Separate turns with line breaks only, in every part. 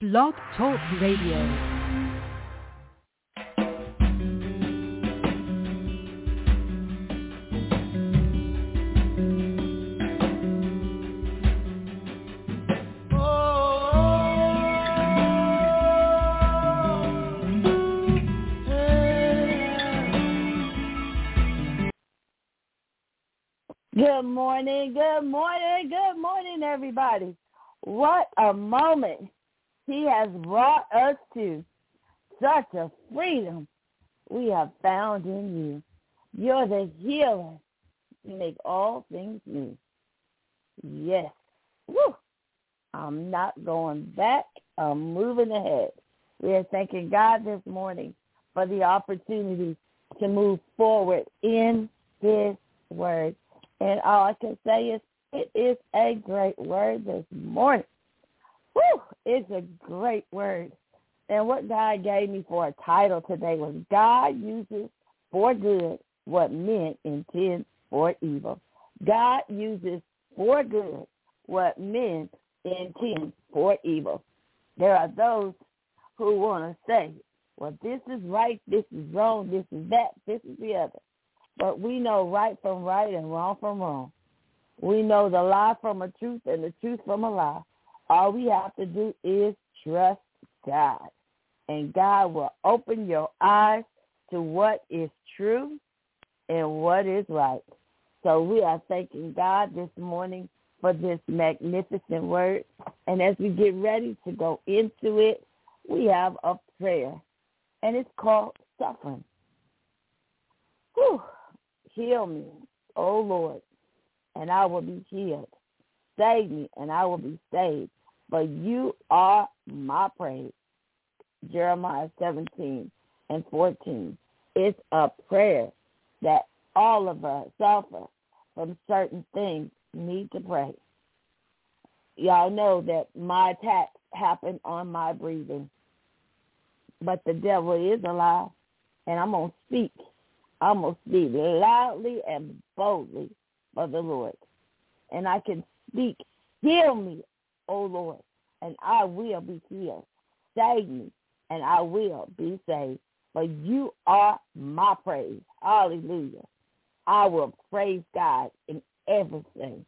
Blog Talk Radio.
Good morning, everybody. What a moment he has brought us to. Such a freedom we have found in you. You're the healer. You make all things new. Yes. Woo. I'm not going back. I'm moving ahead. We are thanking God this morning for the opportunity to move forward in His word. And all I can say is it is a great word this morning. Woo! It's a great word. And what God gave me for a title today was God uses for good what men intend for evil. God uses for good what men intend for evil. There are those who want to say, well, this is right, this is wrong, this is that, this is the other. But we know right from right and wrong from wrong. We know the lie from a truth and the truth from a lie. All we have to do is trust God. And God will open your eyes to what is true and what is right. So we are thanking God this morning for this magnificent word. And as we get ready to go into it, we have a prayer. And it's called suffering. Whew. Heal me, O Lord, and I will be healed. Save me, and I will be saved. But you are my praise. Jeremiah 17:14. It's a prayer that all of us suffer from certain things need to pray. Y'all know that my attacks happen on my breathing. But the devil is alive, and I'm going to speak. I'm going to speak loudly and boldly for the Lord. And I can speak, heal me, O Lord, and I will be healed. Save me, and I will be saved. For you are my praise. Hallelujah. I will praise God in everything.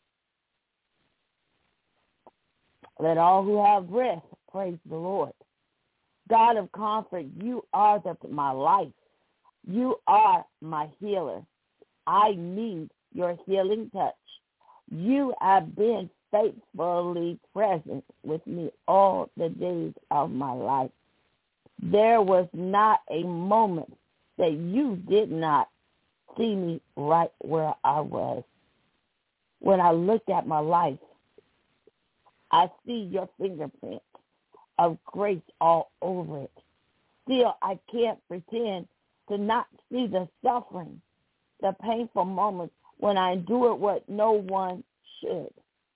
Let all who have breath praise the Lord. God of comfort, you are my life. You are my healer. I need your healing touch. You have been faithfully present with me all the days of my life. There was not a moment that you did not see me right where I was. When I looked at my life, I see your fingerprint of grace all over it. Still, I can't pretend to not see the suffering, the painful moments when I endure what no one should.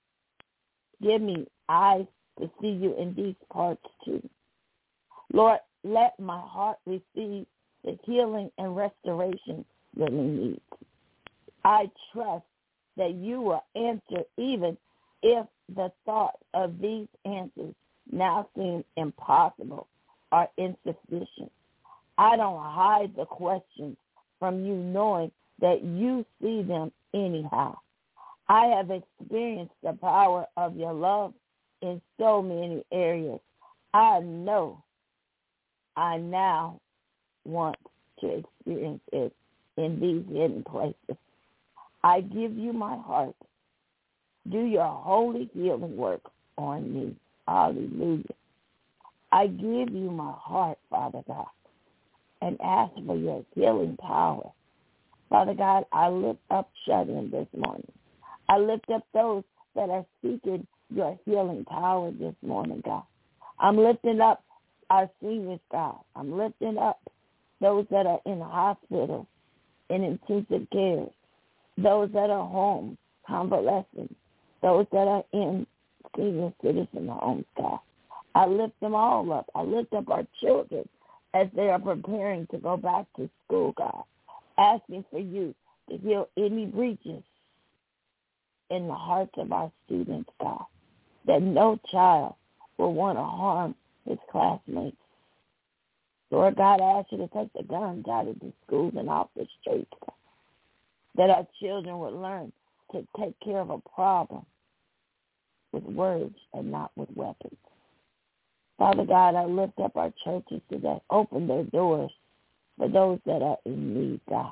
Give me eyes to see you in these parts too. Lord, let my heart receive the healing and restoration that it needs. I trust that you will answer even if the thought of these answers now seem impossible or insufficient. I don't hide the questions from you, knowing that you see them anyhow. I have experienced the power of your love in so many areas. I know I now want to experience it in these hidden places. I give you my heart. Do your holy healing work on me. Hallelujah. I give you my heart, Father God, and ask for your healing power. Father God, I lift up shut-in this morning. I lift up those that are seeking your healing power this morning, God. I'm lifting up our seniors, God. I'm lifting up those that are in the hospital, in intensive care, those that are home, convalescent, those that are in senior citizen homes, God. I lift them all up. I lift up our children as they are preparing to go back to school, God, asking for you to heal any breaches in the hearts of our students, God, that no child will want to harm his classmates. Lord God, I ask you to take the guns out of the schools and off the streets, that our children would learn to take care of a problem with words and not with weapons. Father God, I lift up our churches today. Open their doors for those that are in need, God.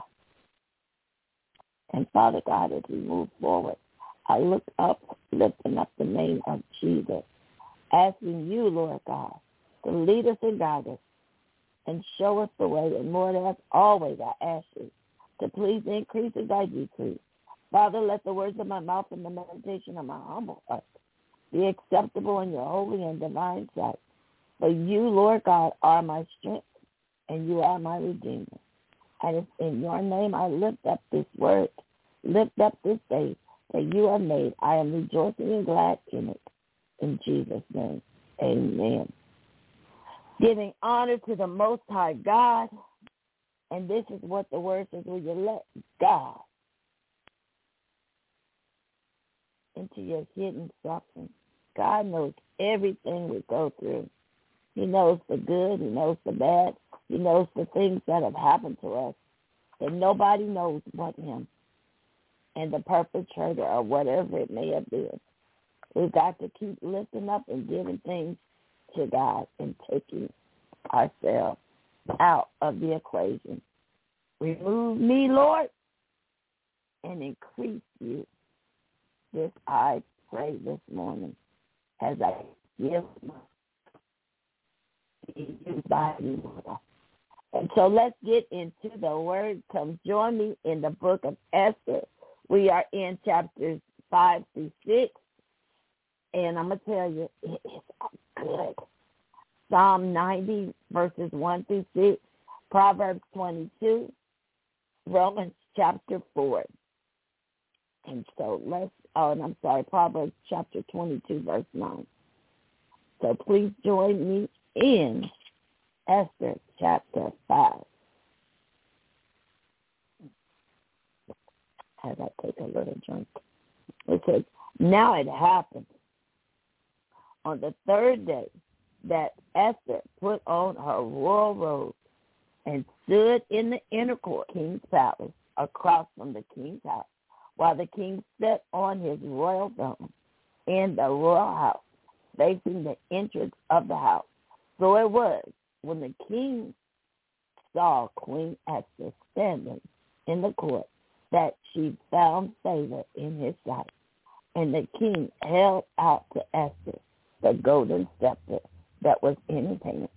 And Father God, as we move forward, I look up, lifting up the name of Jesus, asking you, Lord God, to lead us and guide us and show us the way. And Lord, as always, I ask you to please increase as I decrease. Father, let the words of my mouth and the meditation of my humble heart be acceptable in your holy and divine sight. For you, Lord God, are my strength, and you are my Redeemer. And it's in your name I lift up this word, lift up this day that you have made. I am rejoicing and glad in it. In Jesus' name, amen. Giving honor to the Most High God, and this is what the word says, will you let God into your hidden suffering? God knows everything we go through. He knows the good. He knows the bad. He knows the things that have happened to us that nobody knows but him and the perpetrator or whatever it may have been. We've got to keep lifting up and giving things to God and taking ourselves out of the equation. Remove me, Lord, and increase you. This I pray this morning as I give my body. And so let's get into the word. Come join me in the book of Esther. We are in chapters 5 through 6. And I'm going to tell you, it is good. Psalm 90, verses 1 through 6, Proverbs 22, Romans chapter 4. And so Proverbs chapter 22, verse 9. So please join me in Esther chapter 5. As I take a little drink. It says, now it happened on the third day that Esther put on her royal robe and stood in the inner court, king's palace, across from the king's house, while the king sat on his royal throne in the royal house, facing the entrance of the house. So it was when the king saw Queen Esther standing in the court that she found favor in his sight. And the king held out to Esther the golden scepter that was in his hand.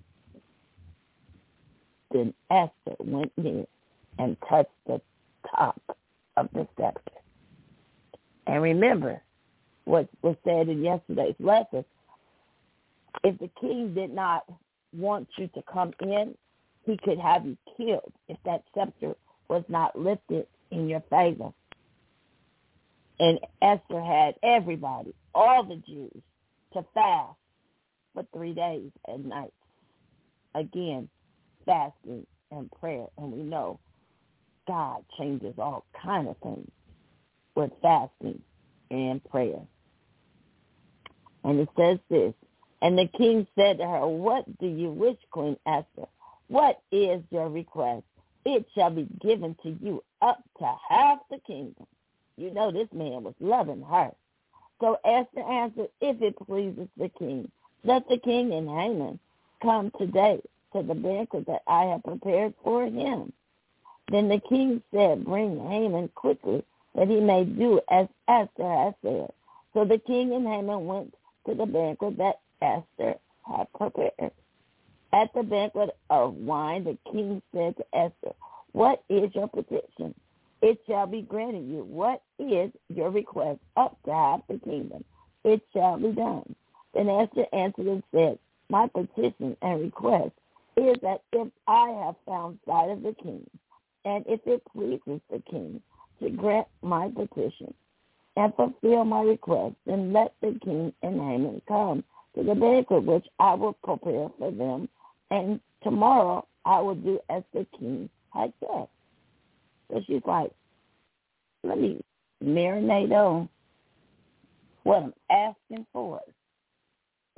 Then Esther went near and touched the top of the scepter. And remember what was said in yesterday's lesson. If the king did not want you to come in, he could have you killed if that scepter was not lifted in your favor. And Esther had everybody, all the Jews, to fast for 3 days and nights. Again, fasting and prayer. And we know God changes all kinds of things with fasting and prayer. And it says this, and the king said to her, what do you wish, Queen Esther? What is your request? It shall be given to you up to half the kingdom. You know this man was loving her. So Esther answered, if it pleases the king, let the king and Haman come today to the banquet that I have prepared for him. Then the king said, bring Haman quickly, that he may do as Esther has said. So the king and Haman went to the banquet that Esther had prepared. At the banquet of wine, the king said to Esther, what is your petition? It shall be granted you. What is your request? Up to half the kingdom. It shall be done. Then Esther answered and said, my petition and request is that if I have found sight of the king, and if it pleases the king to grant my petition and fulfill my request, then let the king and Haman come to the banquet which I will prepare for them, and tomorrow I will do as the king had said. So she's like, let me marinate on what I'm asking for.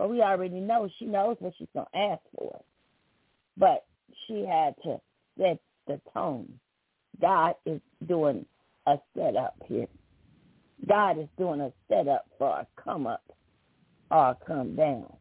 But we already know she knows what she's going to ask for. But she had to set the tone. God is doing a setup here. God is doing a setup for a come up or a come down.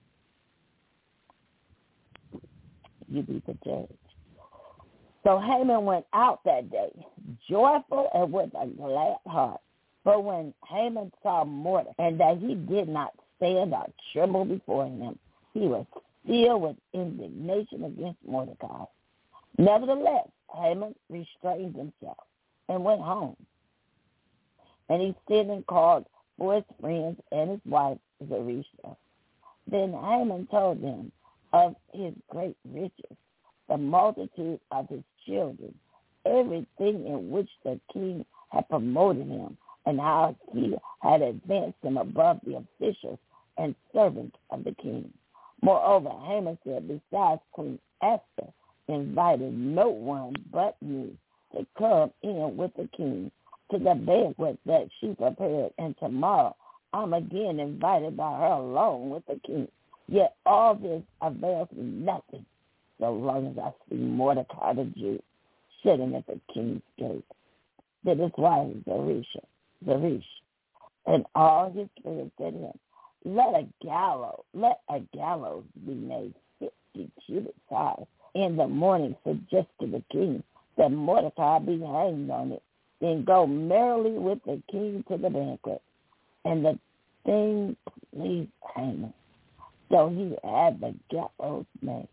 You be the judge. So Haman went out that day, joyful and with a glad heart. But when Haman saw Mordecai, and that he did not stand or tremble before him, he was filled with indignation against Mordecai. Nevertheless, Haman restrained himself and went home. And he sent and called for his friends and his wife Zeresh. Then Haman told them of his great riches, the multitude of his children, everything in which the king had promoted him, and how he had advanced him above the officials and servants of the king. Moreover, Haman said, besides Queen Esther invited no one but me to come in with the king to the banquet that she prepared, and tomorrow I'm again invited by her along with the king. Yet all this avails me nothing so long as I see Mordecai the Jew sitting at the king's gate. That is why Zeresh and all his friends said to him, let a gallows be made 50 cubits high in the morning, suggest to the king that Mordecai be hanged on it. Then go merrily with the king to the banquet. And the thing pleased Haman. So he had the gallows made.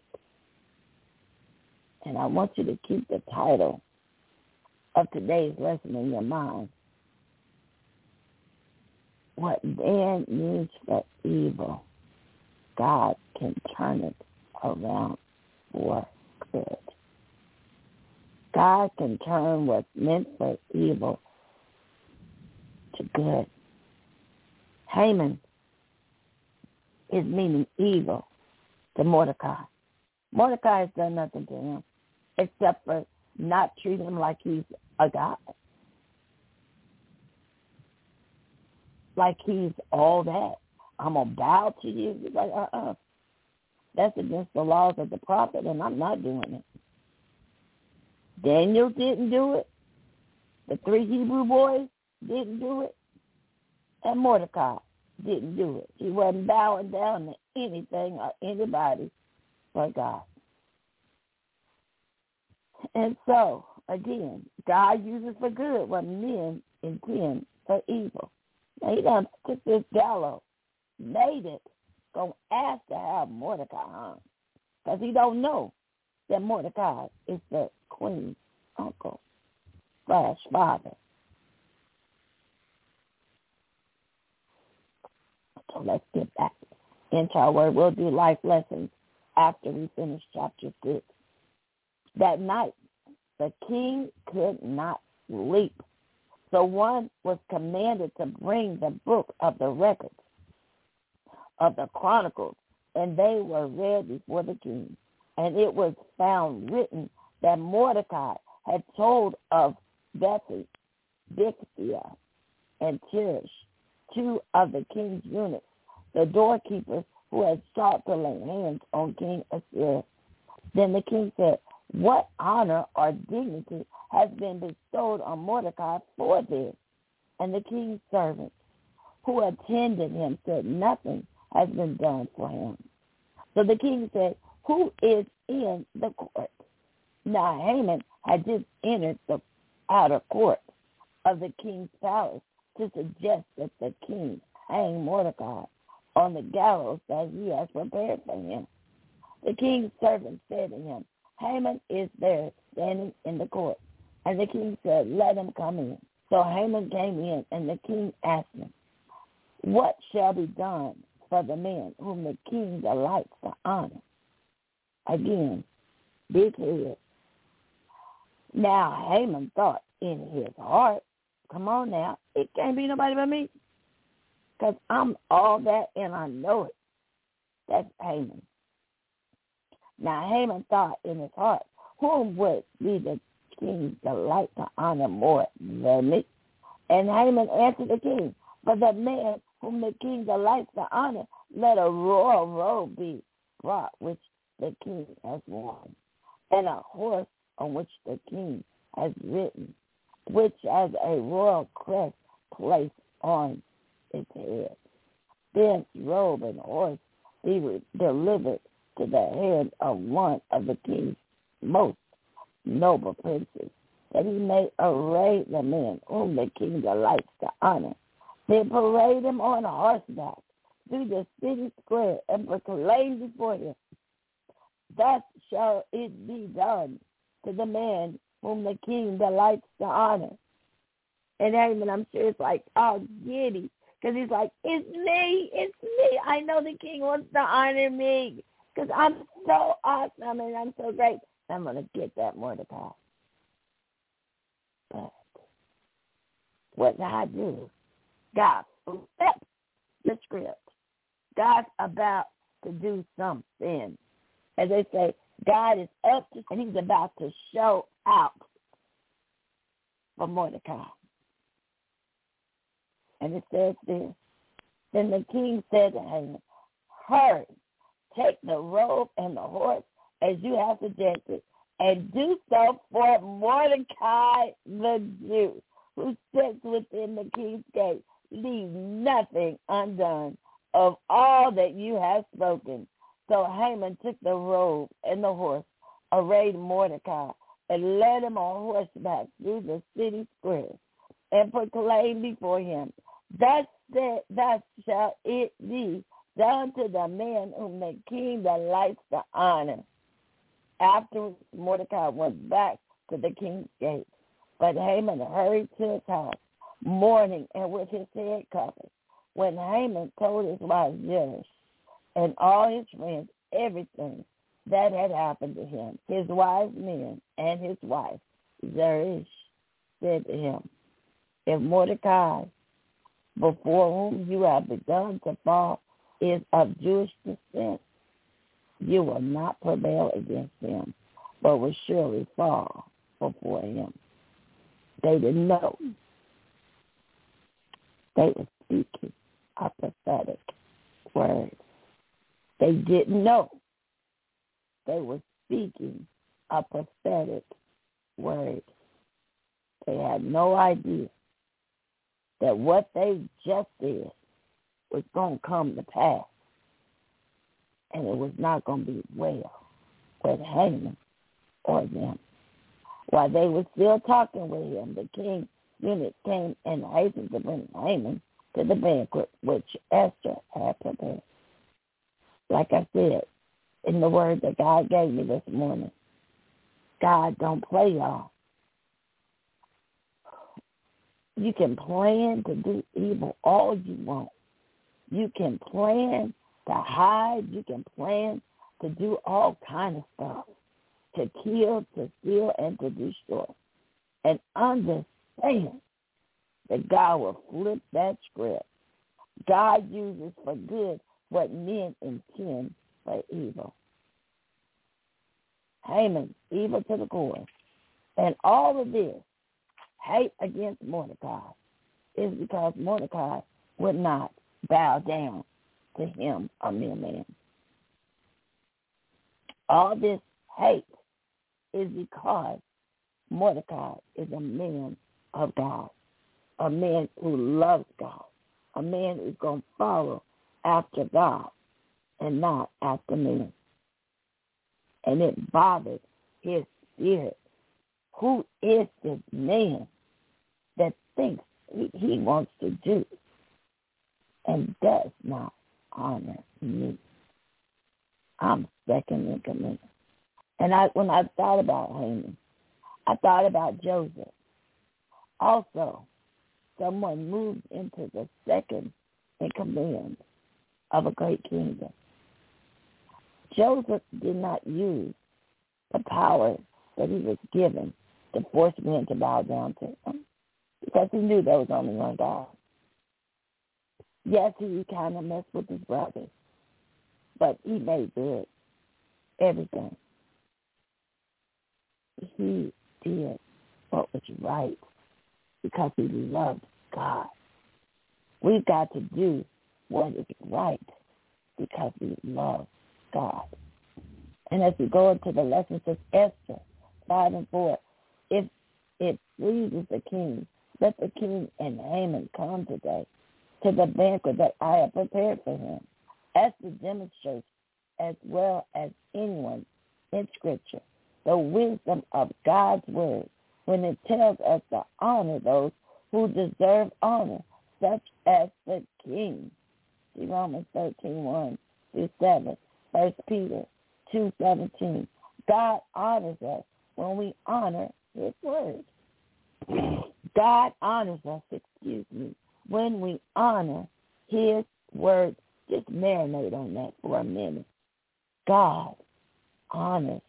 And I want you to keep the title of today's lesson in your mind. What man means for evil, God can turn it around for good. God can turn what's meant for evil to good. Haman is meaning evil to Mordecai. Mordecai has done nothing to him except for not treat him like he's a god. Like he's all that. I'm going to bow to you. He's like, That's against the laws of the prophet, and I'm not doing it. Daniel didn't do it. The 3 Hebrew boys didn't do it. And Mordecai didn't do it. He wasn't bowing down to anything or anybody but God. And so, again, God uses for good what men intend for evil. Now, he done took this gallows, made it, going to ask to have Mordecai hung, because he don't know that Mordecai is the queen's uncle / father. So let's get back into our word. We'll do life lessons after we finish chapter 6. That night, the king could not sleep. So one was commanded to bring the book of the records of the Chronicles, and they were read before the king. And it was found written that Mordecai had told of Bigthana and Teresh, 2 of the king's eunuchs, the doorkeepers who had sought to lay hands on King Ahasuerus. Then the king said, what honor or dignity has been bestowed on Mordecai for this? And the king's servants who attended him said, nothing has been done for him. So the king said, who is in the court? Now Haman had just entered the outer court of the king's palace to suggest that the king hang Mordecai on the gallows that he has prepared for him. The king's servant said to him, Haman is there standing in the court. And the king said, let him come in. So Haman came in, and the king asked him, what shall be done for the man whom the king delights to honor? Again, big head. Now Haman thought in his heart, come on now, it can't be nobody but me, because I'm all that and I know it. That's Haman. Now Haman thought in his heart, whom would be the king's delight to honor more than me? And Haman answered the king, for the man whom the king delights to honor Let a royal robe be brought, which the king has worn, and a horse on which the king has ridden, which has a royal crest placed on its head. Then robe and horse be delivered to the hand of one of the king's most noble princes, that he may array the man whom the king delights to honor. Then parade him on horseback through the city square and proclaim before him, thus shall it be done to the man whom the king delights to honor. And Haman, I'm sure it's like, oh, giddy, because he's like, it's me. I know the king wants to honor me because I'm so awesome and I'm so great. I'm going to get that Mordecai. But what God do? God flipped the script. God's about to do something. As they say, God is up to, and he's about to show out for Mordecai. And it says this, then the king said to Haman, hurry, take the robe and the horse as you have suggested, and do so for Mordecai the Jew, who sits within the king's gate. Leave nothing undone of all that you have spoken. So Haman took the robe and the horse, arrayed Mordecai, and led him on horseback through the city square, and proclaimed before him, thus shall it be done to the man whom the king delights to honor. Afterwards, Mordecai went back to the king's gate, but Haman hurried to his house, mourning and with his head covered. When Haman told his wife Zeresh and all his friends everything that had happened to him, his wise men and his wife Zeresh said to him, if Mordecai, before whom you have begun to fall, is of Jewish descent, you will not prevail against him, but will surely fall before him. They didn't know. They were speaking a prophetic word. They didn't know. They were speaking a prophetic word. They had no idea that what they just did was going to come to pass. And it was not going to be well with Haman or them. While they were still talking with him, the king's eunuch came and hastened to bring Haman to the banquet which Esther had prepared. Like I said, in the word that God gave me this morning, God don't play, y'all. You can plan to do evil all you want. You can plan to hide. You can plan to do all kind of stuff, to kill, to steal, and to destroy. And understand that God will flip that script. God uses for good what men intend for evil. Haman, evil to the core. And all of this hate against Mordecai is because Mordecai would not bow down to him, a mere man. All this hate is because Mordecai is a man of God, a man who loves God, a man who's going to follow after God and not after men. And it bothered his spirit. Who is this man that thinks he wants to do and does not honor me? I'm second in command. And when I thought about Haman, I thought about Joseph. Also, someone moved into the second in command of a great kingdom. Joseph did not use the power that he was given to force men to bow down to him because he knew there was only one God. Yes, he kind of messed with his brothers, but he made good everything. He did what was right because he loved God. We've got to do what is right because we love God. And as we go into the lessons of Esther 5 and 4, if it pleases the king, let the king and Haman come today to the banquet that I have prepared for him. Esther demonstrates, as well as anyone in Scripture, the wisdom of God's word when it tells us to honor those who deserve honor, such as the king. See Romans 13:1 through 7, 1 Peter 2:17. God honors us when we honor his word. God honors us, when we honor his word. Just marinate on that for a minute. God honors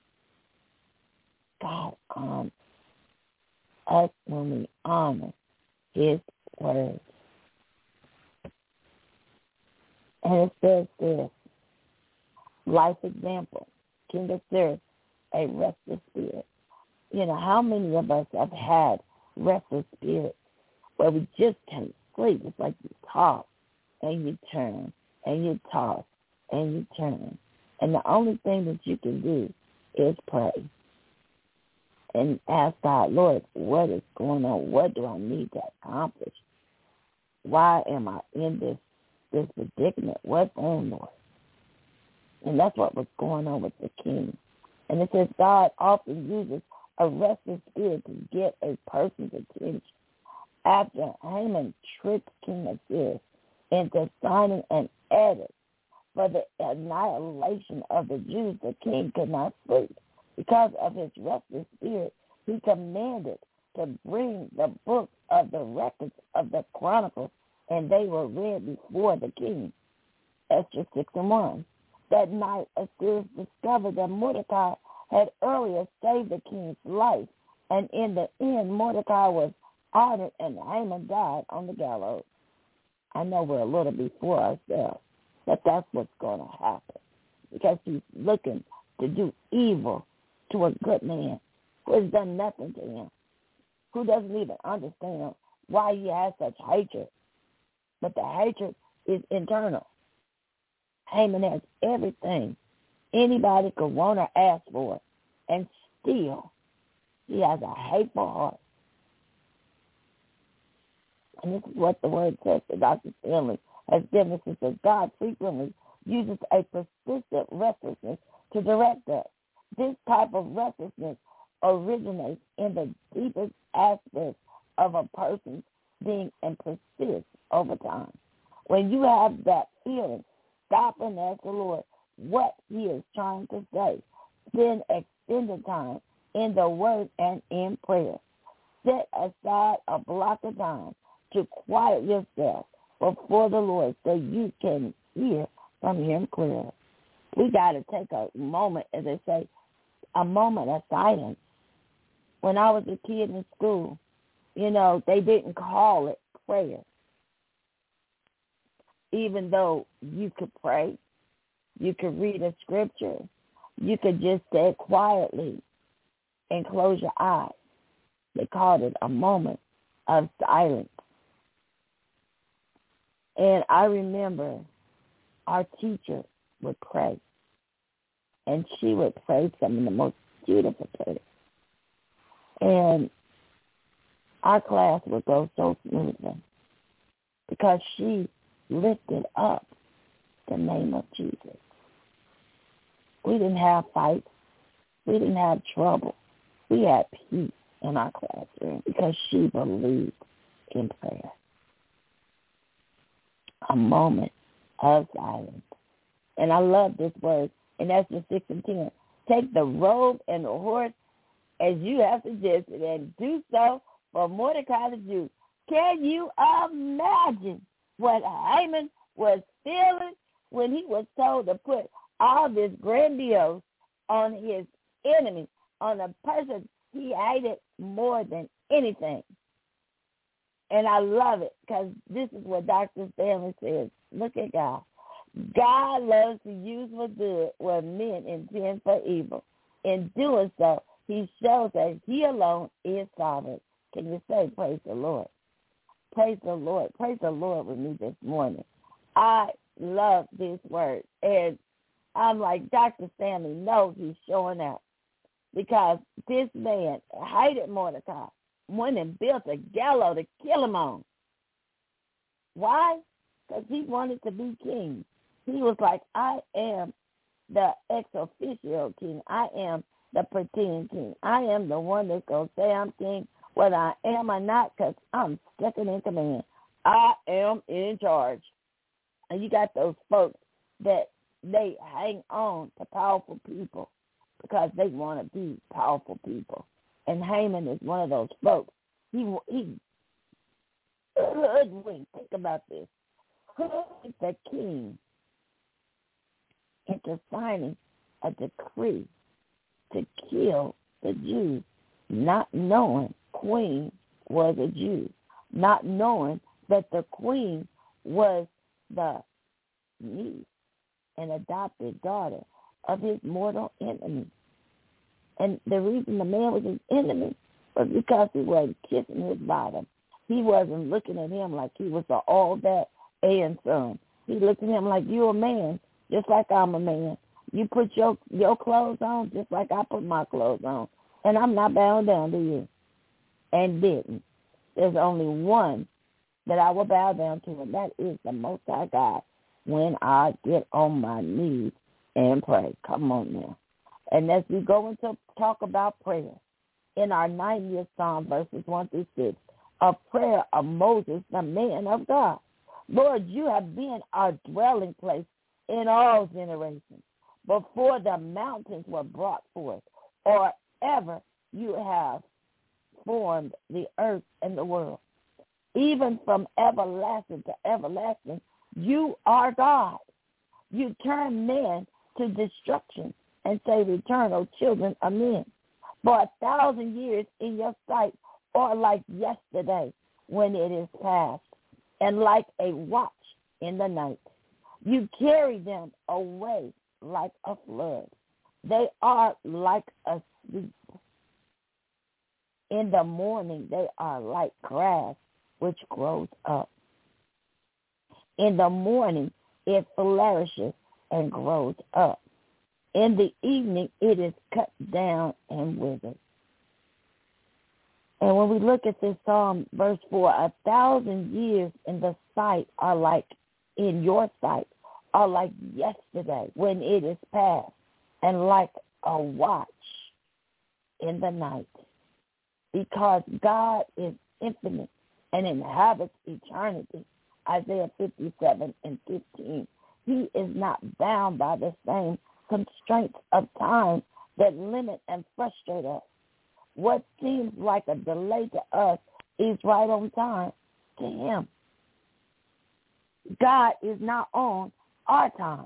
us when we honor his word. And it says this, life example, King Assyria, a restless spirit. You know, how many of us have had restless spirits where we just can't sleep? It's like you toss and you turn and you toss and you turn. And the only thing that you can do is pray and ask God, Lord, what is going on? What do I need to accomplish? Why am I in this predicament? What's on, Lord? And that's what was going on with the king. And it says God often uses a restless spirit to get a person's attention. After Haman tricked King Assyria into signing an edict for the annihilation of the Jews, the king could not sleep. Because of his restless spirit, he commanded to bring the book of the records of the Chronicles, and they were read before the king. Esther 6:1. That night, Assyrians discovered that Mordecai had earlier saved the king's life, and in the end, Mordecai was honored and Haman died on the gallows. I know we're a little before ourselves, but that's what's going to happen, because he's looking to do evil to a good man who has done nothing to him, who doesn't even understand why he has such hatred. But the hatred is internal. Haman has everything anybody could want or ask for, and still he has a hateful heart. And this is what the word says that Dr. Stanley has given us. It says God frequently uses a persistent restlessness to direct us. This type of restlessness originates in the deepest aspects of a person's being and persists over time. When you have that feeling, stop and ask the Lord what he is trying to say. Spend extended time in the word and in prayer. Set aside a block of time to quiet yourself before the Lord so you can hear from him clearly. We got to take a moment, as they say, a moment of silence. When I was a kid in school, they didn't call it prayer. Even though you could pray, you could read a scripture, you could just stay quietly and close your eyes. They called it a moment of silence. And I remember our teacher would pray, and she would pray some of the most beautiful prayers. And our class would go so smoothly because she lifted up the name of Jesus. We didn't have fights. We didn't have trouble. We had peace in our classroom because she believed in prayer. A moment of silence. And I love this word in Esther 6:10. Take the robe and the horse as you have suggested and do so for Mordecai the Jew. Can you imagine what Haman was feeling when he was told to put all this grandiose on his enemy, on a person he hated more than anything? And I love it because this is what Dr. Stanley says. Look at God. God loves to use for good what men intend for evil. In doing so, he shows that he alone is sovereign. Can you say, praise the Lord? Praise the Lord. Praise the Lord with me this morning. I love this word. And I'm like, Dr. Stanley knows he's showing out because this man hated Mordecai, went and built a gallows to kill him on. Why? Because he wanted to be king. He was like, I am the ex officio king. I am the pretend king. I am the one that's going to say I'm king, whether I am or not, because I'm second in command. I am in charge. And you got those folks that they hang on to powerful people because they want to be powerful people. And Haman is one of those folks. He hoodwinked. Think about this. Hoodwinked the king into signing a decree to kill the Jews, not knowing Queen was a Jew, not knowing that the Queen was the niece and adopted daughter of his mortal enemy. And the reason the man was his enemy was because he wasn't kissing his bottom. He wasn't looking at him like he was the all that and son. He looked at him like, you're a man, just like I'm a man. You put your clothes on just like I put my clothes on. And I'm not bowing down to you. And didn't. There's only one that I will bow down to, and that is the Most High God when I get on my knees and pray. Come on now. And as we go into talk about prayer, in our 90th Psalm, verses 1 through 6, a prayer of Moses, the man of God. Lord, you have been our dwelling place in all generations, before the mountains were brought forth, or ever you have formed the earth and the world. Even from everlasting to everlasting, you are God. You turn men to destruction and say, return, O children of men. For 1,000 years in your sight are like yesterday when it is past, and like a watch in the night. You carry them away like a flood. They are like a sleep. In the morning they are like grass which grows up. In the morning it flourishes and grows up. In the evening it is cut down and withered. And when we look at this Psalm, verse 4, 1,000 years in the sight are like, in your sight, are like yesterday when it is past, and like a watch in the night. Because God is infinite and inhabits eternity. Isaiah 57 and 15. He is not bound by the same constraints of time that limit and frustrate us. What seems like a delay to us is right on time to him. God is not on our time.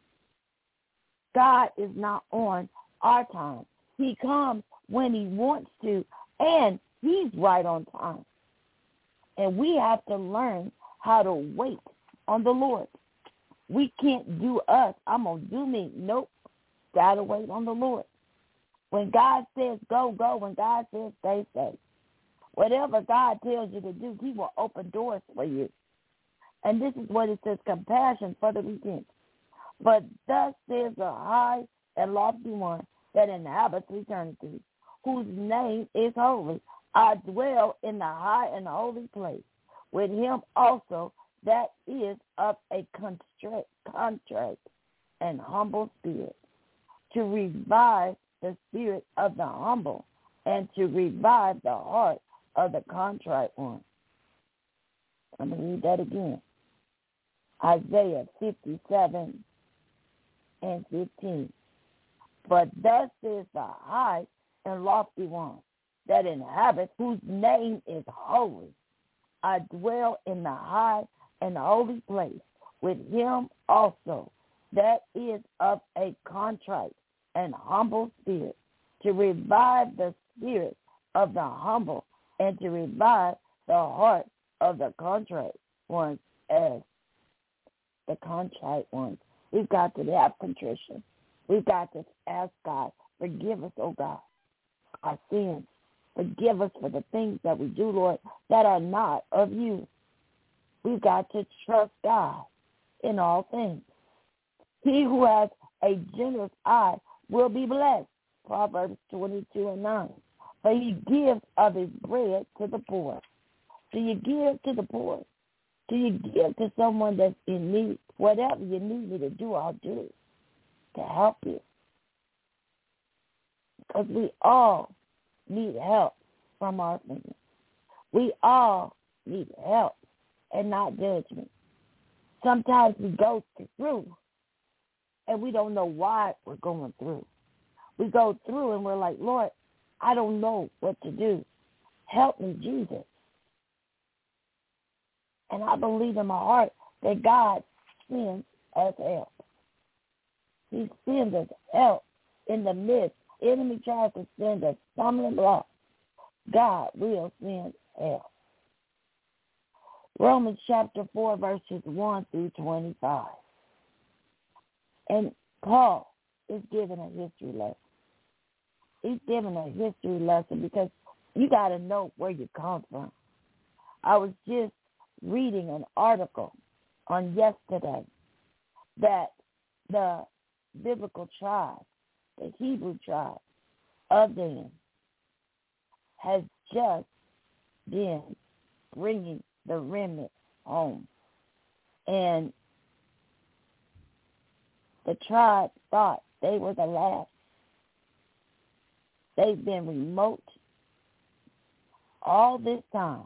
God is not on our time. He comes when he wants to, and he's right on time. And we have to learn how to wait on the Lord. We can't do us. I'm going to do me. Nope. Got to wait on the Lord. When God says go, go. When God says stay, stay. Whatever God tells you to do, he will open doors for you. And this is what it says, compassion for the redeemed. But thus says the high and lofty one that inhabits eternity, whose name is holy. I dwell in the high and holy place with him also that is of a contrite and humble spirit, to revive the spirit of the humble and to revive the heart of the contrite one. I'm going to read that again. Isaiah 57 and 15. But thus is the high and lofty one that inhabits, whose name is holy. I dwell in the high and holy place with him also that is of a contrite and humble spirit, to revive the spirit of the humble and to revive the heart of the contrite ones as the contrite ones. We've got to have contrition. We've got to ask God, forgive us, oh God, our sins. Forgive us for the things that we do, Lord, that are not of you. We've got to trust God. in all things. He who has a generous eye will be blessed. Proverbs 22:9. For he gives of his bread to the poor. Do you give to the poor? Do you give to someone that's in need? Whatever you need me to do, I'll do to help you. Because we all need help from our friends. We all need help and not judgment. Sometimes we go through and we don't know why we're going through. We go through and we're like, Lord, I don't know what to do. Help me, Jesus. And I believe in my heart that God sends us help. He sends us help in the midst. Enemy tries to send a stumbling block. God will send help. Romans chapter 4, verses 1 through 25. And Paul is giving a history lesson. He's giving a history lesson because you got to know where you come from. I was just reading an article on yesterday that the biblical tribe, the Hebrew tribe of Dan, has just been bringing the remnant home. And the tribe thought they were the last. They've been remote all this time.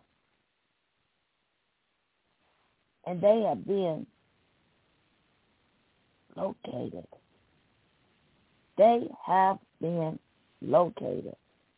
And they have been located. They have been located.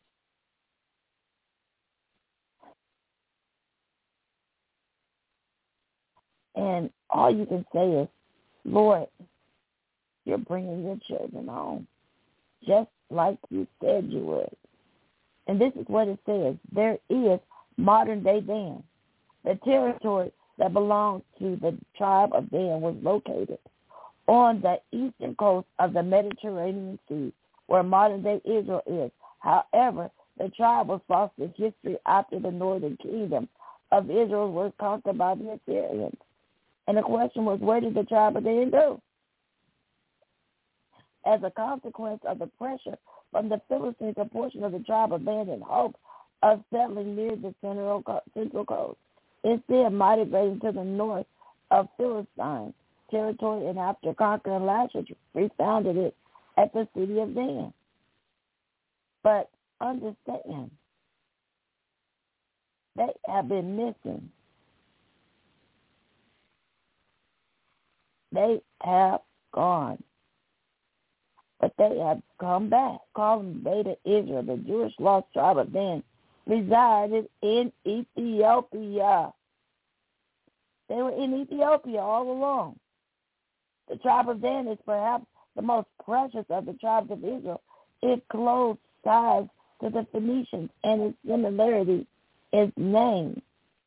And all you can say is, Lord, you're bringing your children home, just like you said you would. And this is what it says. There is modern-day Dan. The territory that belongs to the tribe of Dan was located on the eastern coast of the Mediterranean Sea, where modern-day Israel is. However, the tribe was lost in history after the northern kingdom of Israel was conquered by the Assyrians. And the question was, where did the tribe of Dan go? As a consequence of the pressure from the Philistines, a portion of the tribe abandoned hope of settling near the central coast. Instead, migrating to the north of Philistine territory, and after conquering Lachish, refounded it at the city of Dan. But understand, they have been missing. They have gone. But they have come back. Calling Beta Israel, the Jewish lost tribe of Dan, resided in Ethiopia. They were in Ethiopia all along. The tribe of Dan is perhaps the most precious of the tribes of Israel. It close ties to the Phoenicians, and its similarity is name.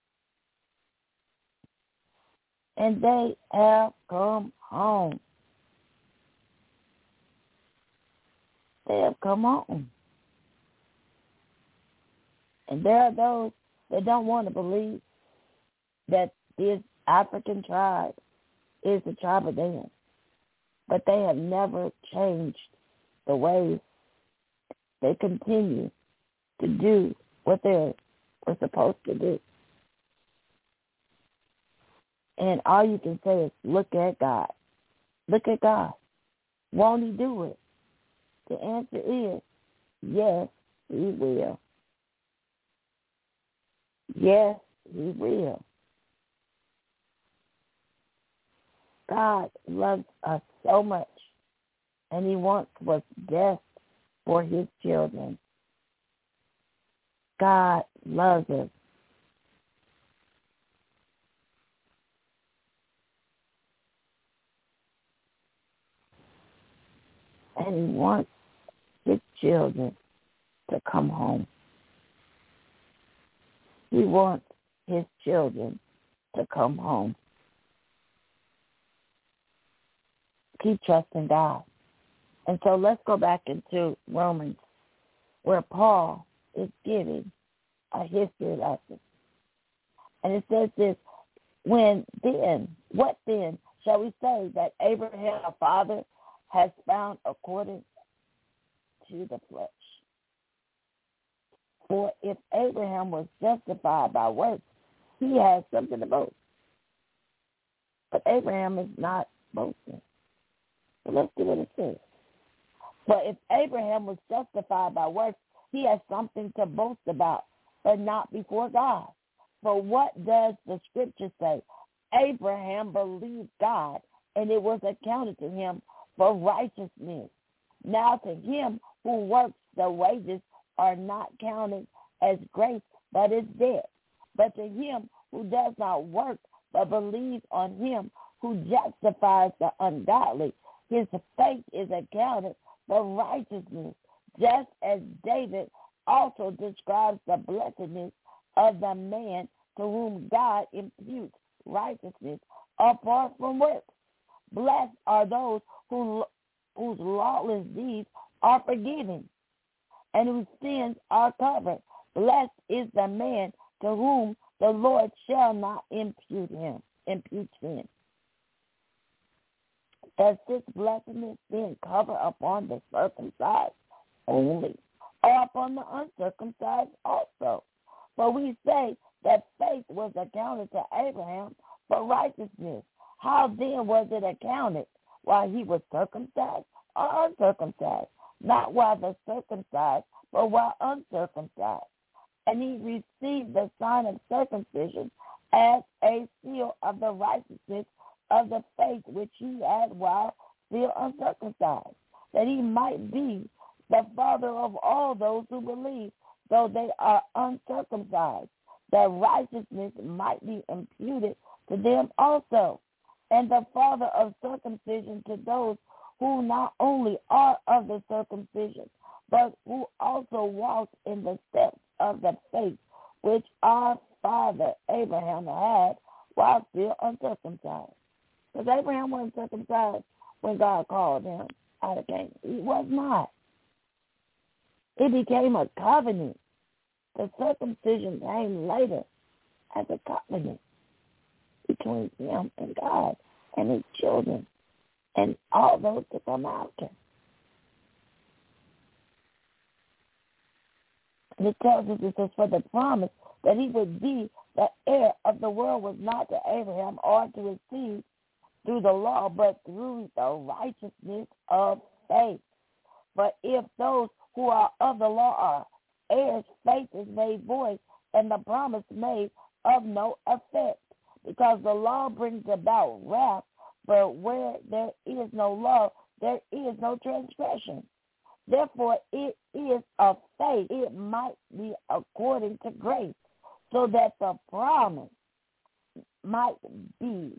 And they have come home. They have come home. And there are those that don't want to believe that this African tribe is the tribe of Dan. But they have never changed the ways. They continue to do what they were supposed to do. And all you can say is, look at God. Look at God. Won't he do it? The answer is, yes, he will. Yes, he will. God loves us so much, and he wants what's best for his children. God loves us. And he wants his children to come home. He wants his children to come home. Keep trusting God. And so let's go back into Romans, where Paul is giving a history lesson. And it says this, what then shall we say that Abraham, our father, has found according to the flesh? For if Abraham was justified by works, he has something to boast. But Abraham is not boasting. So let's see what it says. But if Abraham was justified by works, he has something to boast about, but not before God. For what does the scripture say? Abraham believed God, and it was accounted to him for righteousness. Now to him who works, the wages are not counted as grace, but as debt. But to him who does not work, but believes on him who justifies the ungodly, his faith is accounted for righteousness, just as David also describes the blessedness of the man to whom God imputes righteousness apart from works. Blessed are those whose lawless deeds are forgiven and whose sins are covered. Blessed is the man to whom the Lord shall not impute sin. Does this blessedness then cover upon the circumcised only, or upon the uncircumcised also? For we say that faith was accounted to Abraham for righteousness. How then was it accounted? While he was circumcised or uncircumcised? Not while the circumcised, but while uncircumcised. And he received the sign of circumcision as a seal of the righteousness of the faith which he had while still uncircumcised, that he might be the father of all those who believe, though they are uncircumcised, that righteousness might be imputed to them also, and the father of circumcision to those who not only are of the circumcision, but who also walk in the steps of the faith which our father Abraham had while still uncircumcised. Because Abraham wasn't circumcised when God called him out of Canaan. He was not. It became a covenant. The circumcision came later as a covenant between him and God and his children and all those to come after. And it tells us, it says, for the promise that he would be the heir of the world was not to Abraham or to his seed through the law, but through the righteousness of faith. But if those who are of the law are heirs, faith is made void, and the promise made of no effect, because the law brings about wrath, but where there is no law, there is no transgression. Therefore, it is of faith, it might be according to grace, so that the promise might be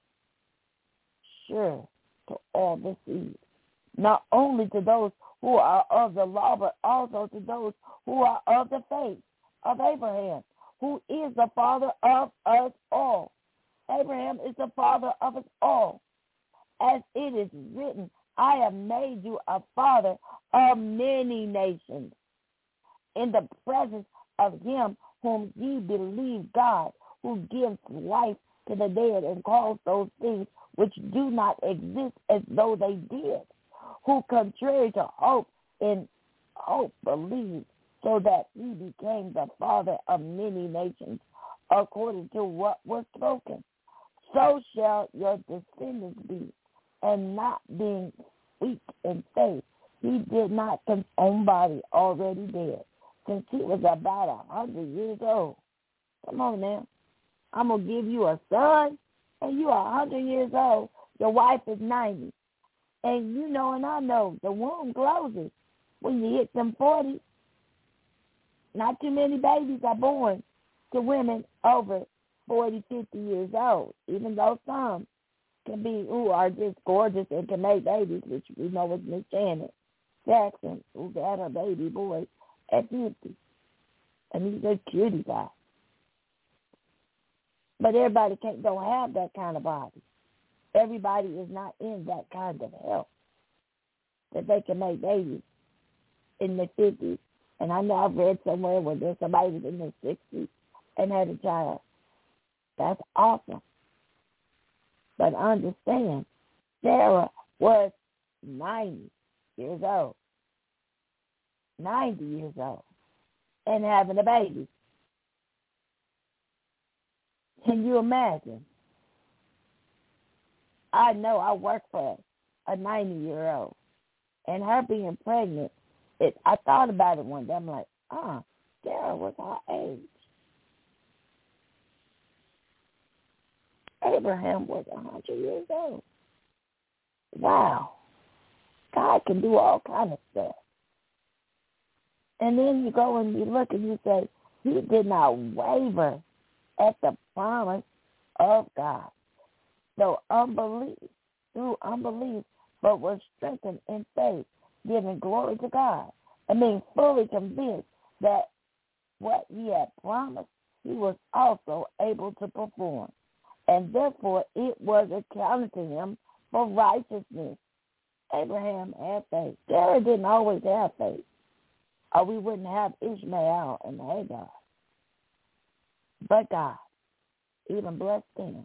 sure to all the seed, not only to those who are of the law, but also to those who are of the faith of Abraham, who is the father of us all. Abraham is the father of us all. As it is written, I have made you a father of many nations, in the presence of him whom ye believe, God, who gives life to the dead and calls those things which do not exist as though they did, who contrary to hope in hope believed, so that he became the father of many nations, according to what was spoken. So shall your descendants be. And not being weak in faith, he did not his own body already dead, since he was about 100 years old. Come on now. I'm going to give you a son, and you are 100 years old. Your wife is 90. And you know, and I know, the womb closes when you hit them 40. Not too many babies are born to women over 40, 50 years old, even though some can be who are just gorgeous and can make babies, which we know was Miss Janet Jackson, who had a baby boy at 50. And he's a cutie guy. But everybody don't have that kind of body. Everybody is not in that kind of health that they can make babies in their 50s. And I know I've read somewhere where there's somebody in their 60s and had a child. That's awesome. But understand, Sarah was 90 years old. 90 years old. And having a baby. Can you imagine? I know I work for a 90-year-old. And her being pregnant, I thought about it one day. I'm like, Sarah was her age. Abraham was 100 years old. Wow. God can do all kind of stuff. And then you go and you look and you say, he did not waver at the promise of God. So through unbelief, but was strengthened in faith, giving glory to God. I mean, fully convinced that what he had promised, he was also able to perform. And therefore, it was accounted to him for righteousness. Abraham had faith. Sarah didn't always have faith, or we wouldn't have Ishmael and Hagar. But God even blessed them.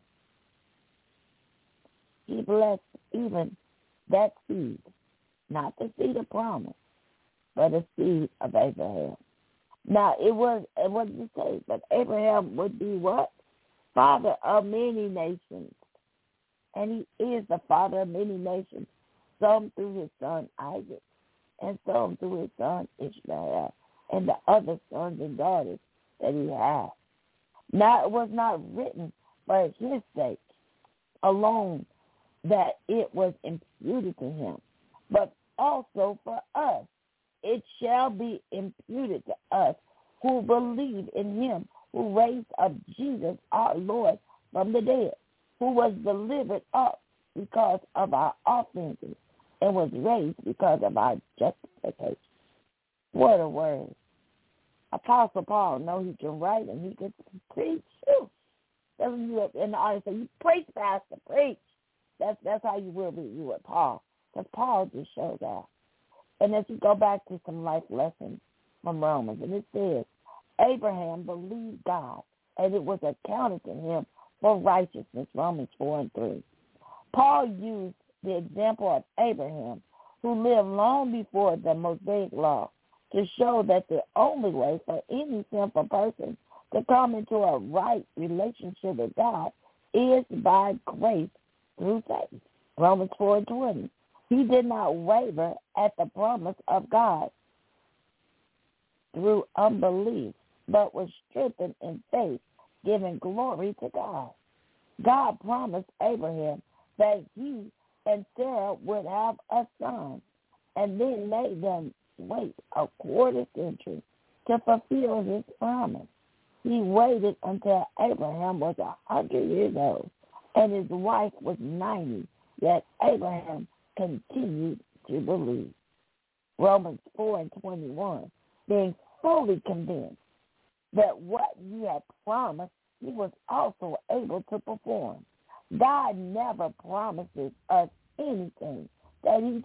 He blessed even that seed, not the seed of promise, but the seed of Abraham. Now, what did you say? But Abraham would be what? Father of many nations. And he is the father of many nations, some through his son Isaac, and some through his son Ishmael, and the other sons and daughters that he had. Now, it was not written for his sake alone that it was imputed to him, but also for us. It shall be imputed to us who believe in him who raised up Jesus our Lord from the dead, who was delivered up because of our offenses and was raised because of our justification. What a word. Apostle Paul knows he can write and he can preach too. That's when you in the audience say, you preach, Pastor, preach. That's how you will be you with Paul. Because Paul just shows out. And as you go back to some life lessons from Romans, and it says, Abraham believed God, and it was accounted to him for righteousness, Romans 4:3. Paul used the example of Abraham, who lived long before the Mosaic law, to show that the only way for any sinful person to come into a right relationship with God is by grace through faith. Romans 4:20. He did not waver at the promise of God through unbelief, but was strengthened in faith, giving glory to God. God promised Abraham that he and Sarah would have a son, and then made them wait a quarter century to fulfill his promise. He waited until Abraham was 100 years old, and his wife was 90, yet Abraham continued to believe. Romans 4:21, being fully convinced that what he had promised, he was also able to perform. God never promises us anything that he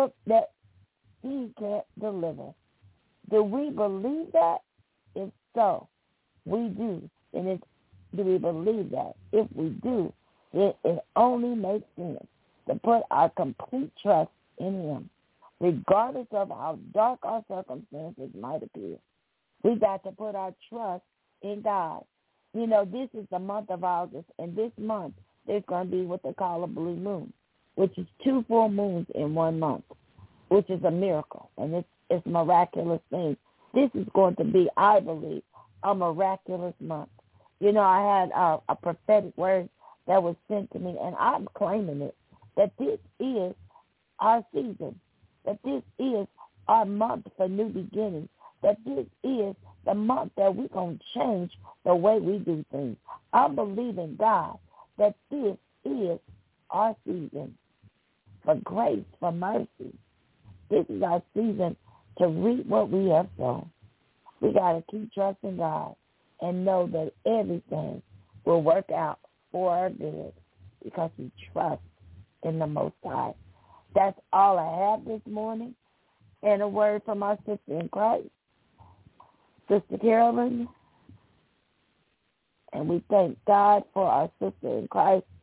can't deliver. Do we believe that? If so, we do. And do we believe that? If we do, it only makes sense to put our complete trust in him, regardless of how dark our circumstances might appear. We got to put our trust in God. You know, this is the month of August, and this month there's going to be what they call a blue moon, which is 2 full moons in 1 month, which is a miracle, and it's a miraculous thing. This is going to be, I believe, a miraculous month. You know, I had a prophetic word that was sent to me, and I'm claiming it, that this is our season, that this is our month for new beginnings, that this is the month that we're going to change the way we do things. I believe in God that this is our season for grace, for mercy. This is our season to reap what we have sown. We got to keep trusting God and know that everything will work out for our good because we trust in the Most High. That's all I have this morning. And a word from our sister in Christ, Sister Carolyn. And we thank God for our sister in Christ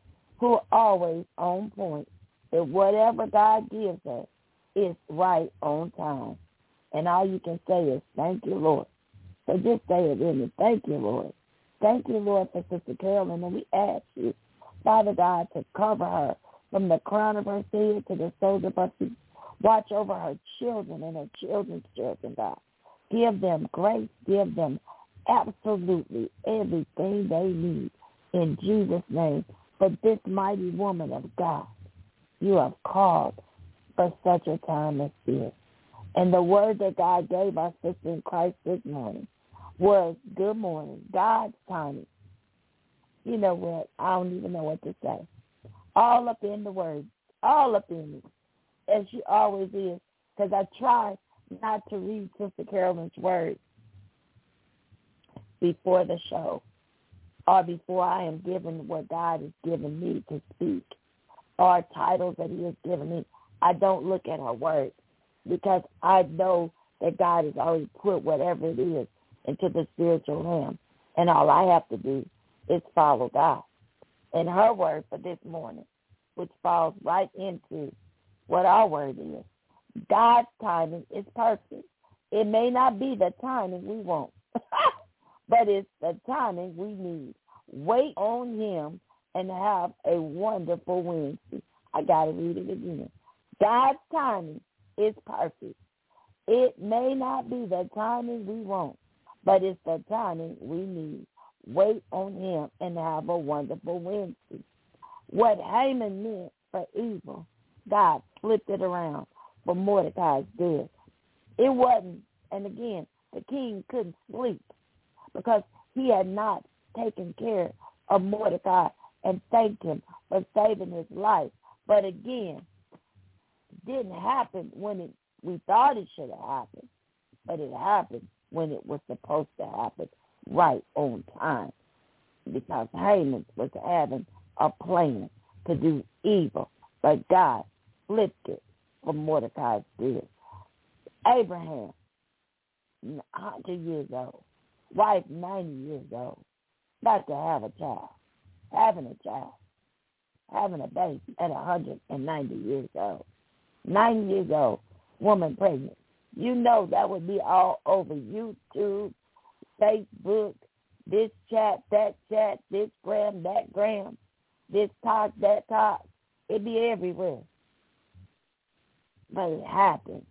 who are always on point, that whatever God gives her is right on time. And all you can say is, thank you, Lord. So just say it with me. Thank you, Lord. Thank you, Lord, for Sister Carolyn. And we ask you, Father God, to cover her from the crown of her head to the soles of her feet. Watch over her children and her children's children, God. Give them grace. Give them absolutely everything they need. In Jesus' name, for this mighty woman of God, you have called for such a time as this. And the word that God gave our sister in Christ this morning was, good morning, God's timing. You know what? I don't even know what to say. All up in the word, all up in it, as she always is, because I try not to read Sister Carolyn's word before the show or before I am given what God has given me to speak or titles that he has given me. I don't look at her word because I know that God has already put whatever it is into the spiritual realm. And all I have to do is follow God. And her word for this morning, which falls right into what our word is. God's timing is perfect. It may not be the timing we want, but it's the timing we need. Wait on him and have a wonderful Wednesday. I got to read it again. God's timing is perfect. It may not be the timing we want, but it's the timing we need. Wait on him and have a wonderful Wednesday. What Haman meant for evil, God flipped it around for Mordecai's good. It wasn't, and again, the king couldn't sleep because he had not taken care of Mordecai and thanked him for saving his life. But again, it didn't happen when we thought it should have happened, but it happened when it was supposed to happen, right on time, because Haman was having a plan to do evil, but God flipped it for Mordecai's good. Abraham, 100 years old, wife 90 years old, about to have a child, having a baby at 190 years old. 90 years old, woman pregnant. You know that would be all over YouTube, Facebook, this chat, this gram, that gram, this talk, that talk. It'd be everywhere. But it happened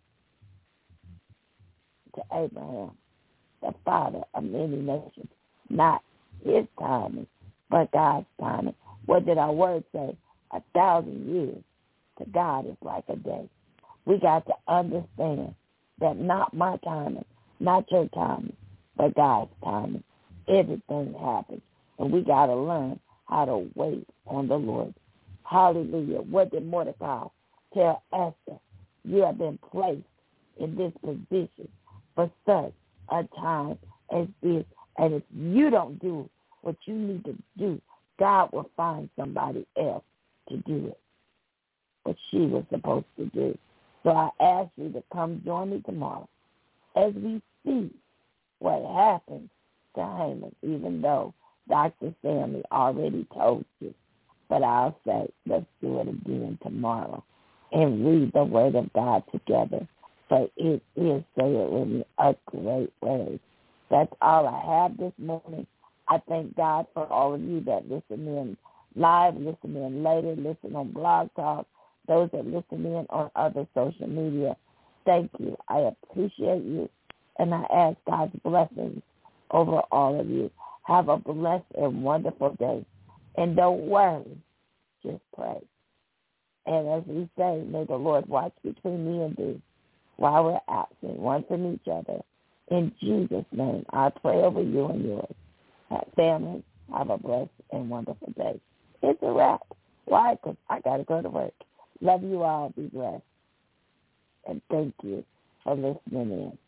to Abraham, the father of many nations. Not his timing, but God's timing. What did our word say? 1,000 years to God is like a day. We got to understand that not my timing, not your timing, but God's timing. Everything happens, and we got to learn how to wait on the Lord. Hallelujah. What did Mordecai tell Esther? You have been placed in this position for such a time as this, and if you don't do what you need to do, God will find somebody else to do it, what she was supposed to do. So I ask you to come join me tomorrow as we see what happens to Haman, even though Dr. Stanley already told you. But I'll say, let's do it again tomorrow and read the Word of God together. For it is, say it with me, a great word. That's all I have this morning. I thank God for all of you that listen in live, listen in later, listen on Blog Talk, those that listen in on other social media. Thank you. I appreciate you, and I ask God's blessings over all of you. Have a blessed and wonderful day. And don't worry, just pray. And as we say, may the Lord watch between me and thee while we're absent one from each other. In Jesus' name, I pray over you and yours. Family, have a blessed and wonderful day. It's a wrap. Why? Because I got to go to work. Love you all. Be blessed. And thank you for listening in.